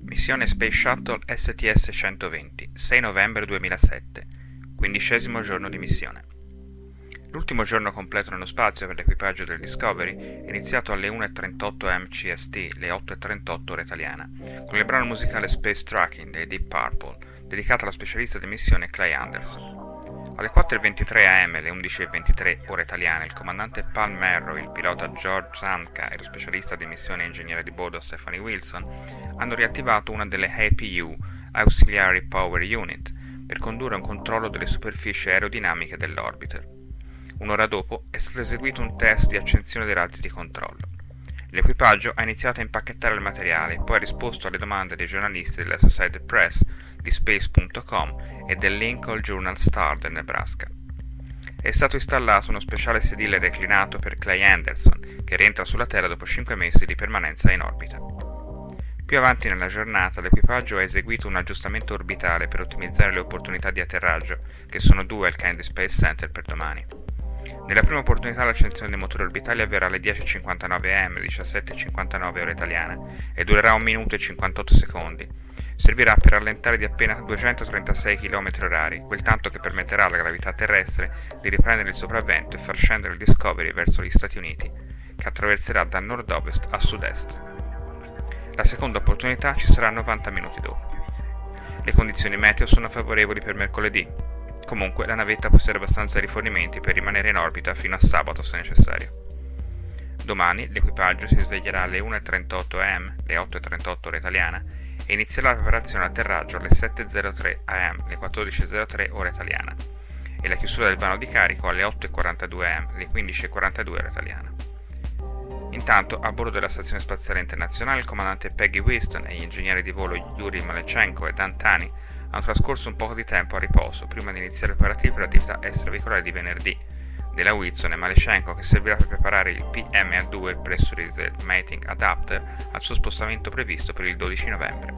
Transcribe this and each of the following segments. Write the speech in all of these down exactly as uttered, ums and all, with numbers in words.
Missione Space Shuttle S T S centoventi, sei novembre duemilasette, quindicesimo giorno di missione. L'ultimo giorno completo nello spazio per l'equipaggio del Discovery è iniziato alle uno e trentotto a m C S T, le otto e trentotto ora italiana, con il brano musicale Space Tracking dei Deep Purple, dedicato alla specialista di missione Clay Anderson. Alle quattro e ventitré a m, le undici e ventitré ora italiana, il comandante Paul Merrow, il pilota George Zamka e lo specialista di missione e ingegnere di bordo Stephanie Wilson hanno riattivato una delle A P U, Auxiliary Power Unit, per condurre un controllo delle superfici aerodinamiche dell'orbiter. Un'ora dopo è stato eseguito un test di accensione dei razzi di controllo. L'equipaggio ha iniziato a impacchettare il materiale e poi ha risposto alle domande dei giornalisti dell'Associated Press, di Space punto com e del Lincoln Journal Star del Nebraska. È stato installato uno speciale sedile reclinato per Clay Anderson, che rientra sulla Terra dopo cinque mesi di permanenza in orbita. Più avanti nella giornata l'equipaggio ha eseguito un aggiustamento orbitale per ottimizzare le opportunità di atterraggio, che sono due al Kennedy Space Center per domani. Nella prima opportunità l'accensione dei motori orbitali avverrà alle dieci e cinquantanove a m, diciassette e cinquantanove ora italiana, e durerà un minuto e cinquantotto secondi. Servirà per rallentare di appena duecentotrentasei chilometri orari, quel tanto che permetterà alla gravità terrestre di riprendere il sopravvento e far scendere il Discovery verso gli Stati Uniti, che attraverserà da nord-ovest a sud-est. La seconda opportunità ci sarà novanta minuti dopo. Le condizioni meteo sono favorevoli per mercoledì. Comunque la navetta possiede abbastanza rifornimenti per rimanere in orbita fino a sabato se necessario. Domani l'equipaggio si sveglierà alle uno e trentotto a m, le otto e trentotto ora italiana, e inizierà la preparazione all'atterraggio alle sette e zero tre a m, le quattordici e zero tre ora italiana, e la chiusura del vano di carico alle otto e quarantadue a m, le quindici e quarantadue ora italiana. Intanto, a bordo della Stazione Spaziale Internazionale, il comandante Peggy Winston e gli ingegneri di volo Yuri Malechenko e Dan Tani hanno trascorso un po' di tempo a riposo prima di iniziare i preparativi per l'attività extraveicolare di venerdì della Wilson e Malechenko, che servirà per preparare il P M A due, il Pressurized Mating Adapter, al suo spostamento previsto per il dodici novembre.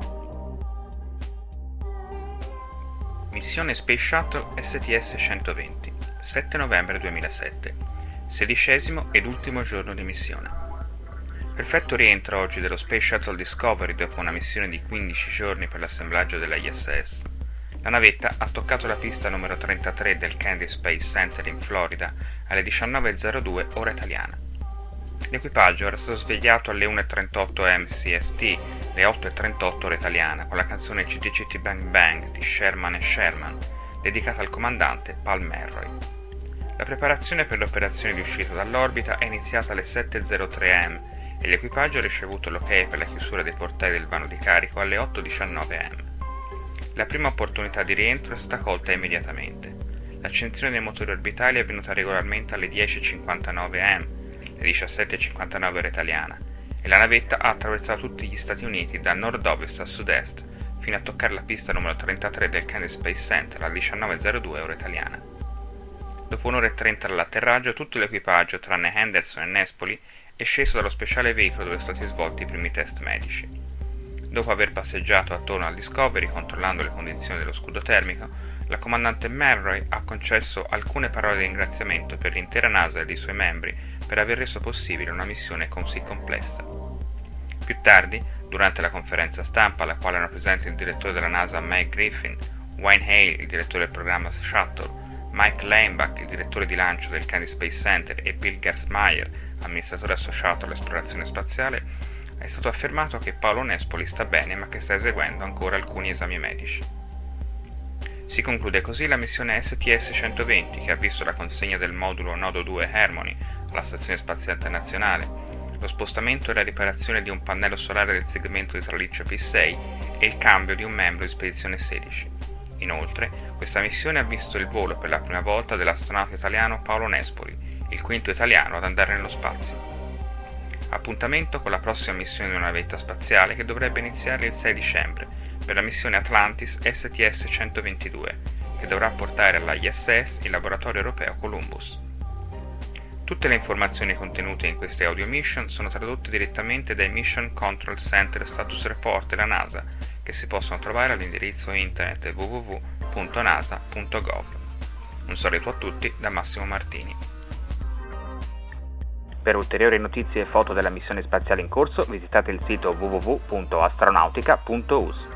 Missione Space Shuttle S T S centoventi, sette novembre duemilasette, sedicesimo ed ultimo giorno di missione. Perfetto rientro oggi dello Space Shuttle Discovery dopo una missione di quindici giorni per l'assemblaggio della I S S. La navetta ha toccato la pista numero trentatré del Kennedy Space Center in Florida alle diciannove e zero due ora italiana. L'equipaggio era stato svegliato alle uno e trentotto a m C S T, le otto e trentotto ora italiana, con la canzone C T C T Bang Bang di Sherman e Sherman, dedicata al comandante Paul Merrow. La preparazione per l'operazione di uscita dall'orbita è iniziata alle sette e zero tre a m e l'equipaggio ha ricevuto l'ok per la chiusura dei portelli del vano di carico alle otto e diciannove a m. La prima opportunità di rientro è stata colta immediatamente. L'accensione dei motori orbitali è avvenuta regolarmente alle dieci e cinquantanove a m, le diciassette e cinquantanove ora italiana, e la navetta ha attraversato tutti gli Stati Uniti da nord-ovest a sud-est, fino a toccare la pista numero trentatré del Kennedy Space Center alle diciannove e zero due ora italiana. Dopo un'ora e trenta dall'atterraggio, tutto l'equipaggio, tranne Henderson e Nespoli, è sceso dallo speciale veicolo dove sono stati svolti i primi test medici. Dopo aver passeggiato attorno al Discovery controllando le condizioni dello scudo termico, la comandante Merrow ha concesso alcune parole di ringraziamento per l'intera NASA e dei suoi membri per aver reso possibile una missione così complessa. Più tardi, durante la conferenza stampa alla quale erano presenti il direttore della NASA Mike Griffin, Wayne Hale, il direttore del programma Shuttle, Mike Leinbach, il direttore di lancio del Kennedy Space Center, e Bill Gersmeyer, amministratore associato all'esplorazione spaziale, è stato affermato che Paolo Nespoli sta bene ma che sta eseguendo ancora alcuni esami medici. Si conclude così la missione S T S centoventi, che ha visto la consegna del modulo Nodo due Harmony alla Stazione Spaziale Internazionale, lo spostamento e la riparazione di un pannello solare del segmento di traliccio P sei e il cambio di un membro di Spedizione sedici. Inoltre, questa missione ha visto il volo per la prima volta dell'astronauta italiano Paolo Nespoli, il quinto italiano ad andare nello spazio. Appuntamento con la prossima missione di una navetta spaziale che dovrebbe iniziare il sei dicembre per la missione Atlantis S T S centoventidue, che dovrà portare alla I S S il laboratorio europeo Columbus. Tutte le informazioni contenute in queste audio mission sono tradotte direttamente dai Mission Control Center Status Report della NASA, che si possono trovare all'indirizzo internet w w w punto nasa punto gov. Un saluto a tutti da Massimo Martini. Per ulteriori notizie e foto della missione spaziale in corso visitate il sito w w w punto astronautica punto u s.